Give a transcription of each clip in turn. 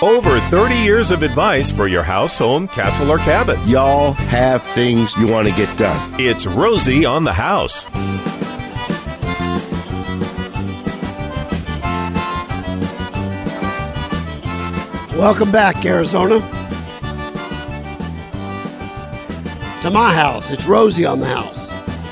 Over 30 years of advice for your house, home, castle, or cabin. Y'all have things you want to get done. It's Rosie on the House. Welcome back, Arizona. To my house. It's Rosie on the House,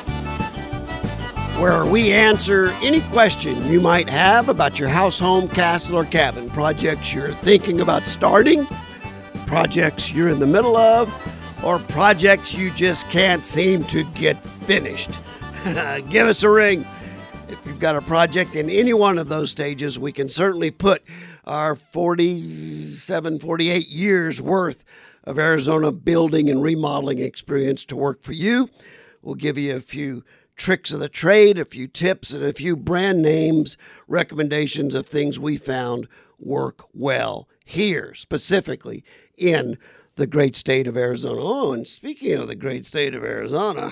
where we answer any question you might have about your house, home, castle, or cabin, projects you're thinking about starting, projects you're in the middle of, or projects you just can't seem to get finished. Give us a ring. If you've got a project in any one of those stages, we can certainly put our 48 years worth of Arizona building and remodeling experience to work for you. We'll give you a few tricks of the trade, a few tips, and a few brand names, recommendations of things we found work well here, specifically in the great state of Arizona. Oh, and speaking of the great state of Arizona,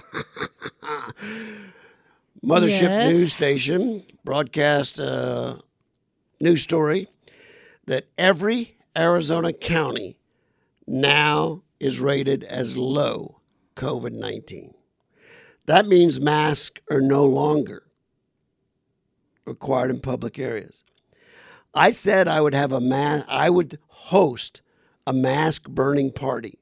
Mothership News Station broadcast a news story that every Arizona county now is rated as low COVID-19. That means masks are no longer required in public areas. I said I would have I would host a mask burning party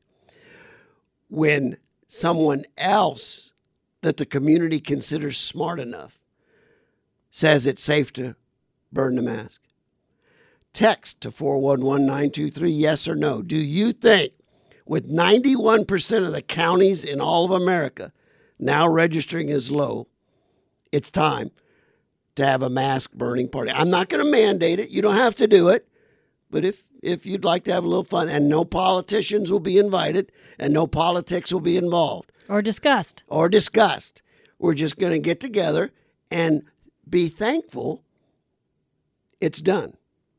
when someone else that the community considers smart enough says it's safe to burn the mask. Text to 411-923, yes or no. Do you think, with 91% of the counties in all of America now registering as low, it's time to have a mask burning party? I'm not going to mandate it. You don't have to do it. But if you'd like to have a little fun, and no politicians will be invited, and no politics will be involved. Or discussed. We're just going to get together and be thankful it's done.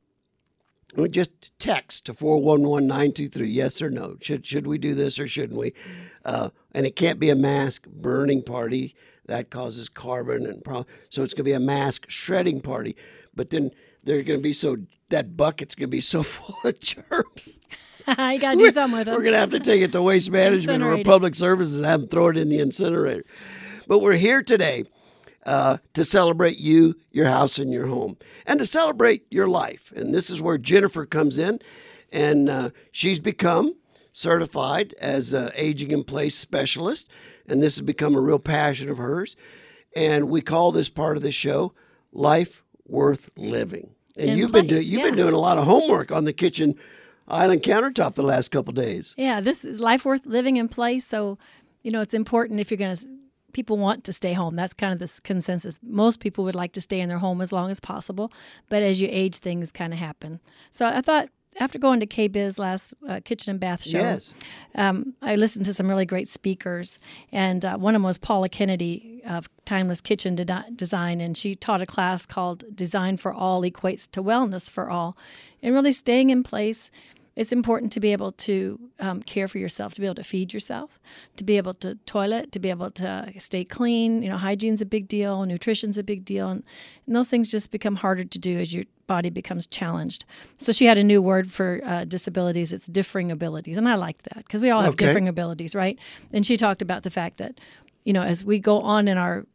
We just text to 411-923, yes or no. Should we do this or shouldn't we? And it can't be a mask burning party. That causes carbon and problems. So it's going to be a mask shredding party. But then they're going to be that bucket's going to be so full of germs. You got to do something with them. We're going to have to take it to Waste Management or Public Services and have them throw it in the incinerator. But we're here today to celebrate you, your house, and your home, and to celebrate your life. And this is where Jennifer comes in, and she's become certified as an aging in place specialist, and this has become a real passion of hers. And we call this part of the show Life Worth Living. And you've been doing a lot of homework on the kitchen island countertop the last couple of days. Yeah, this is Life Worth Living in place. So, it's important if you're going to. People want to stay home. That's kind of the consensus. Most people would like to stay in their home as long as possible, but as you age, things kind of happen. So I thought, after going to KBIZ last Kitchen and Bath show, yes. I listened to some really great speakers, and one of them was Paula Kennedy of Timeless Kitchen Design, and she taught a class called Design for All Equates to Wellness for All, and really staying in place. It's important to be able to care for yourself, to be able to feed yourself, to be able to toilet, to be able to stay clean. Hygiene's a big deal, nutrition's a big deal, and those things just become harder to do as your body becomes challenged. So she had a new word for disabilities. It's differing abilities, and I like that because we all have differing abilities, right? And she talked about the fact that, as we go on in our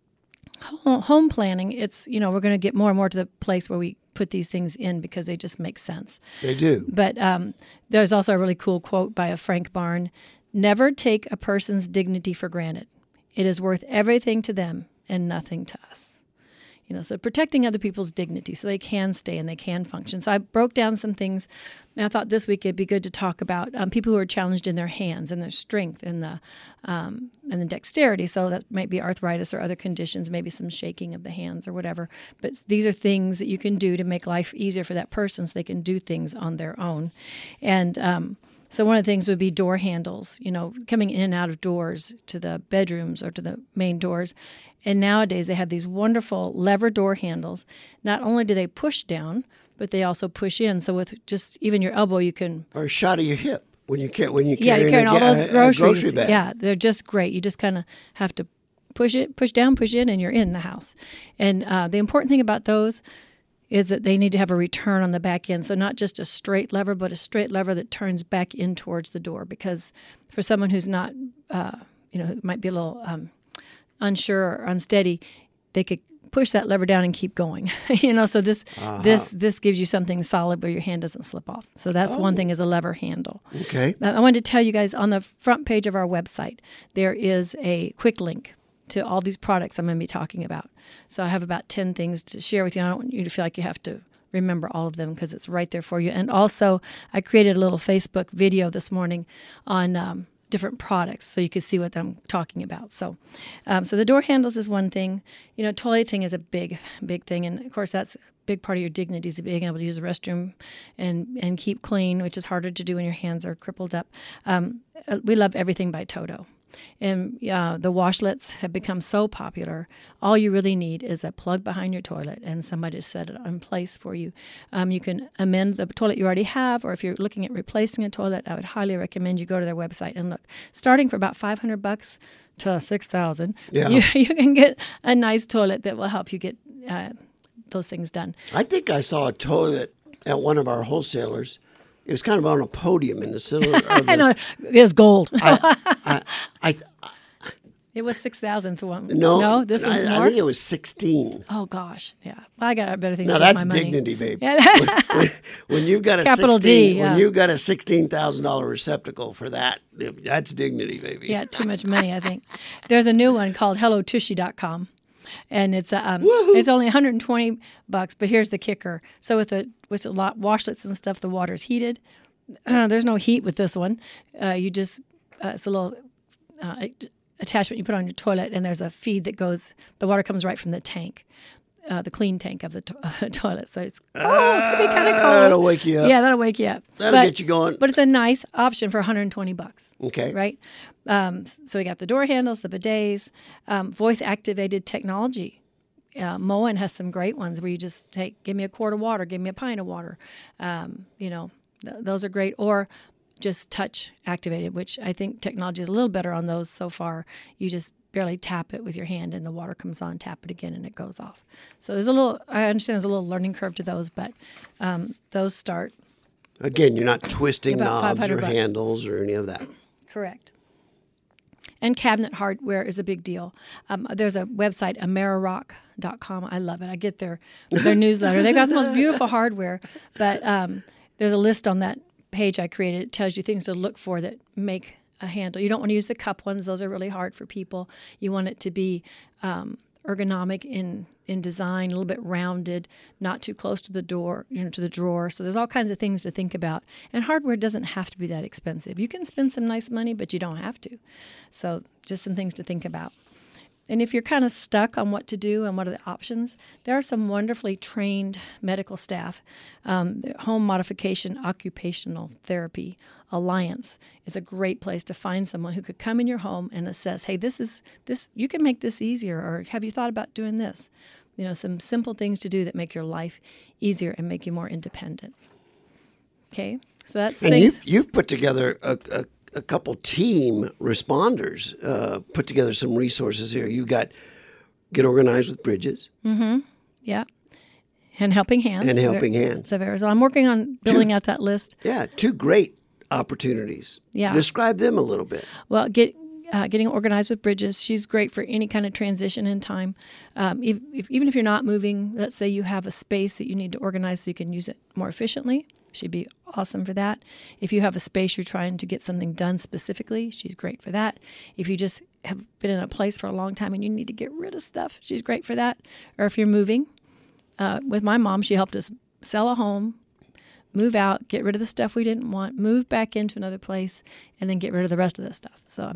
home planning, it's, we're going to get more and more to the place where we put these things in because they just make sense. They do. But there's also a really cool quote by a Frank Barn. Never take a person's dignity for granted. It is worth everything to them and nothing to us. So protecting other people's dignity so they can stay and they can function. So I broke down some things, and I thought this week it'd be good to talk about people who are challenged in their hands and their strength and the dexterity. So that might be arthritis or other conditions, maybe some shaking of the hands or whatever. But these are things that you can do to make life easier for that person so they can do things on their own. And so one of the things would be door handles, coming in and out of doors to the bedrooms or to the main doors. And nowadays they have these wonderful lever door handles. Not only do they push down, but they also push in. So with just even your elbow, you can... Or a shot of your hip when you carry you're carrying all those groceries. Grocery bag. Yeah, they're just great. You just kind of have to push down, push in, and you're in the house. And the important thing about those is that they need to have a return on the back end. So not just a straight lever, but a straight lever that turns back in towards the door. Because for someone who's not, who might be a little unsure or unsteady, they could push that lever down and keep going. So this gives you something solid where your hand doesn't slip off. So that's one thing, is a lever handle. Okay. I wanted to tell you guys, on the front page of our website, there is a quick link to all these products I'm going to be talking about. So I have about 10 things to share with you. I don't want you to feel like you have to remember all of them, because it's right there for you. And also, I created a little Facebook video this morning on different products, so you could see what I'm talking about. So the door handles is one thing. Toileting is a big thing. And, of course, that's a big part of your dignity, is being able to use the restroom and keep clean, which is harder to do when your hands are crippled up. We love everything by Toto. And the washlets have become so popular. All you really need is a plug behind your toilet and somebody to set it in place for you. You can amend the toilet you already have, or if you're looking at replacing a toilet, I would highly recommend you go to their website and look. Starting for about $500 to $6,000, you can get a nice toilet that will help you get those things done. I think I saw a toilet at one of our wholesalers. It was kind of on a podium in the center of the... I know. It's gold. It was $6,000 for one. No, this one's more? I think it was 16. Oh, gosh. Yeah. Well, I got better things now, to do with that's my money. dignity, babe. Yeah. when you've got a Capital D, when you've got a $16,000 receptacle for that, that's dignity, baby. Yeah, too much money, I think. There's a new one called HelloTushy.com. And it's only $120, but here's the kicker. So with a lot washlets and stuff, the water's heated. There's no heat with this one. It's a little attachment you put on your toilet, and there's a feed that goes. The water comes right from the tank, the clean tank of the toilet. So it's cold. It could be kind of cold. That'll wake you up. Yeah, that'll wake you up. That'll get you going. But it's a nice option for $120. Okay. Right. So we got the door handles, the bidets, voice-activated technology. Moen has some great ones where you just give me a quart of water, give me a pint of water. Those are great. Or just touch activated, which I think technology is a little better on those so far. You just barely tap it with your hand and the water comes on, tap it again and it goes off. So I understand there's a little learning curve to those, but those start. Again, you're not twisting knobs or $500. handles or any of that. Correct. And cabinet hardware is a big deal. There's a website, Amerirock.com. I love it. I get their newsletter. They've got the most beautiful hardware, but there's a list on that page I created. It tells you things to look for that make a handle. You don't want to use the cup ones. Those are really hard for people. You want it to be ergonomic in design, a little bit rounded, not too close to the door, to the drawer. So there's all kinds of things to think about. And hardware doesn't have to be that expensive. You can spend some nice money, but you don't have to. So just some things to think about. And if you're kind of stuck on what to do and what are the options, there are some wonderfully trained medical staff. Home Modification Occupational Therapy Alliance is a great place to find someone who could come in your home and assess, hey, this you can make this easier, or have you thought about doing this? Some simple things to do that make your life easier and make you more independent. Okay, so that's things. You've put together a couple team responders, put together some resources here. You've got Get Organized with Bridges. Mm-hmm. Yeah. And Helping Hands. Of Arizona. I'm working on building out that list. Yeah, two great opportunities. Yeah. Describe them a little bit. Well, Getting Organized with Bridges, she's great for any kind of transition in time. Even if you're not moving, let's say you have a space that you need to organize so you can use it more efficiently. She'd be awesome for that. If you have a space you're trying to get something done specifically, she's great for that. If you just have been in a place for a long time and you need to get rid of stuff, she's great for that. Or if you're moving, with my mom, she helped us sell a home, move out, get rid of the stuff we didn't want, move back into another place, and then get rid of the rest of the stuff. So,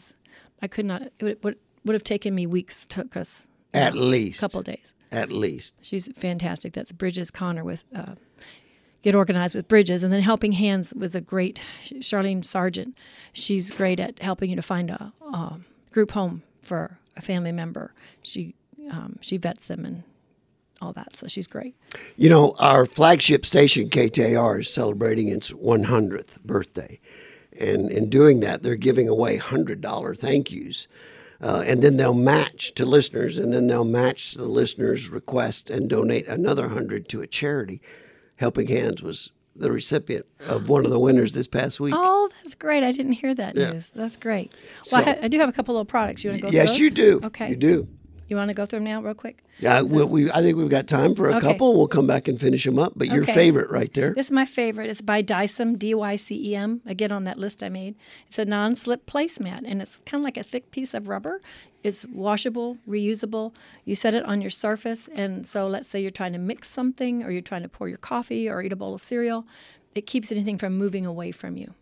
it would have taken me weeks, took us at least a couple of days. At least. She's fantastic. That's Bridges Connor with Get Organized with Bridges. And then Helping Hands was a great, Charlene Sargent. She's great at helping you to find a group home for a family member. She vets them and all that, so she's great. Our flagship station, KTAR, is celebrating its 100th birthday. And in doing that, they're giving away $100 thank yous And then they'll match to listeners, and then they'll match the listener's request and donate another 100 to a charity. Helping Hands was the recipient of one of the winners this past week. Oh, that's great. I didn't hear that news. That's great. Well, So- I do have a couple of products. You want to go through Yes, those? you do. Okay. You do. You want to go through them now real quick? I think we've got time for a Okay. couple. We'll come back and finish them up. But your Okay. favorite right there. This is my favorite. It's by Dycem, Dycem. Again, on that list I made. It's a non-slip placemat, and it's kind of like a thick piece of rubber. It's washable, reusable. You set it on your surface, and so let's say you're trying to mix something, or you're trying to pour your coffee or eat a bowl of cereal. It keeps anything from moving away from you.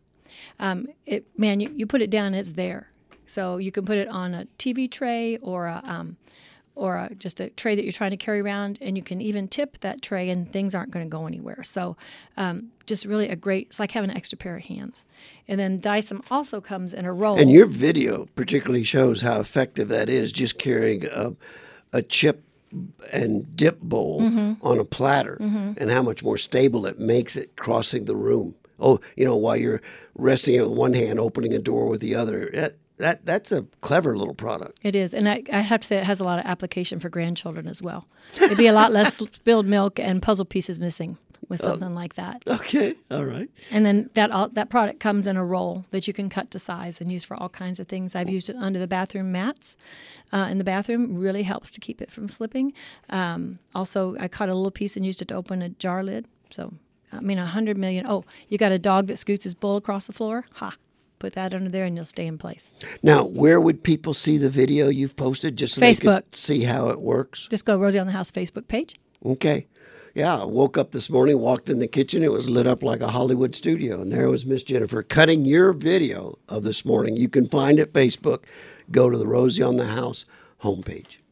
You put it down, it's there. So you can put it on a TV tray or just a tray that you're trying to carry around, and you can even tip that tray, and things aren't going to go anywhere. So just really it's like having an extra pair of hands. And then Dycem also comes in a roll. And your video particularly shows how effective that is, just carrying a chip and dip bowl on a platter, and how much more stable it makes it crossing the room. Oh, while you're resting it with one hand, opening a door with the other. That's a clever little product. It is, and I have to say it has a lot of application for grandchildren as well. It'd be a lot less spilled milk and puzzle pieces missing with something like that. Okay, all right. And then that product comes in a roll that you can cut to size and use for all kinds of things. I've used it under the bathroom mats in the bathroom. Really helps to keep it from slipping. Also, I cut a little piece and used it to open a jar lid. So, 100 million. Oh, you got a dog that scoots his bowl across the floor? Ha! Put that under there and you'll stay in place. Now, where would people see the video you've posted, just so they Facebook. could see how it works? Just go Rosie on the House Facebook page. Okay. Yeah, I woke up this morning, walked in the kitchen. It was lit up like a Hollywood studio. And there was Miss Jennifer cutting your video of this morning. You can find it Facebook. Go to the Rosie on the House homepage.